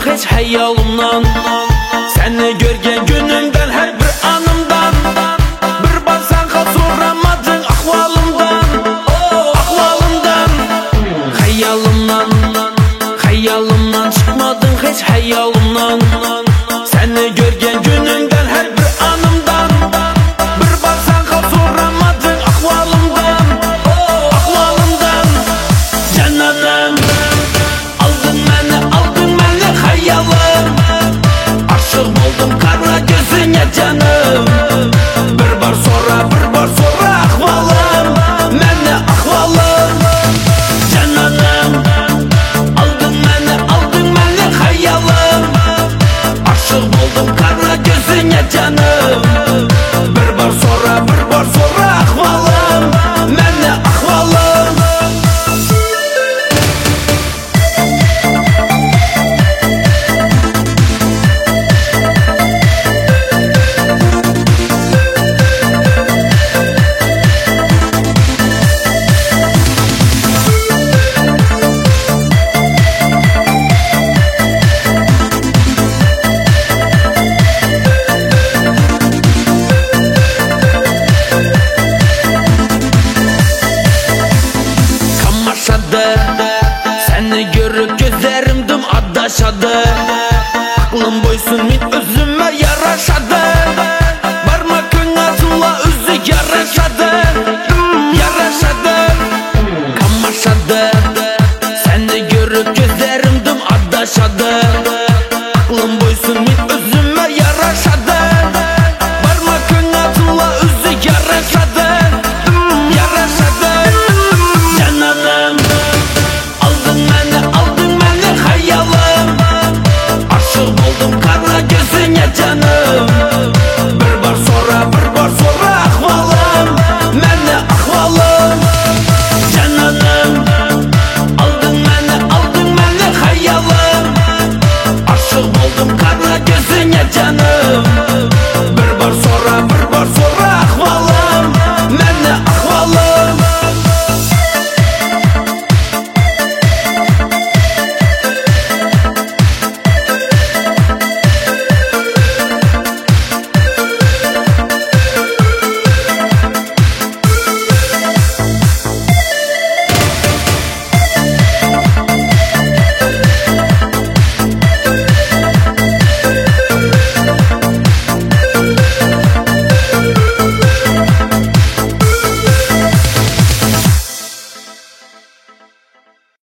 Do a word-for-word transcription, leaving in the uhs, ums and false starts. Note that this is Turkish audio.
hiç hayalımdan. Seni görgen günümden her bir anımdan. Bir baksan kal soramadın ahvalımdan, ahvalımdan. Hayalımdan, hayalımdan çıkmadın hiç hayalımdan. Seni görgen günümden her bir anımdan. Bir baksan kal soramadın ahvalımdan, ahvalımdan. Cananım, aldın beni, aldın beni hayalım. Aşık oldum kara gözüne canım. Bir bar sonra, bir bar sonra ahvalım, beni ahvalım. Cananım, aldın beni, aldın beni hayalım. Aşık oldum kara gözüne canım. Bir bar sonra, bir bar sonra ahvalım, beni ahvalım. Seni görüp gözlerim dım adaşadı.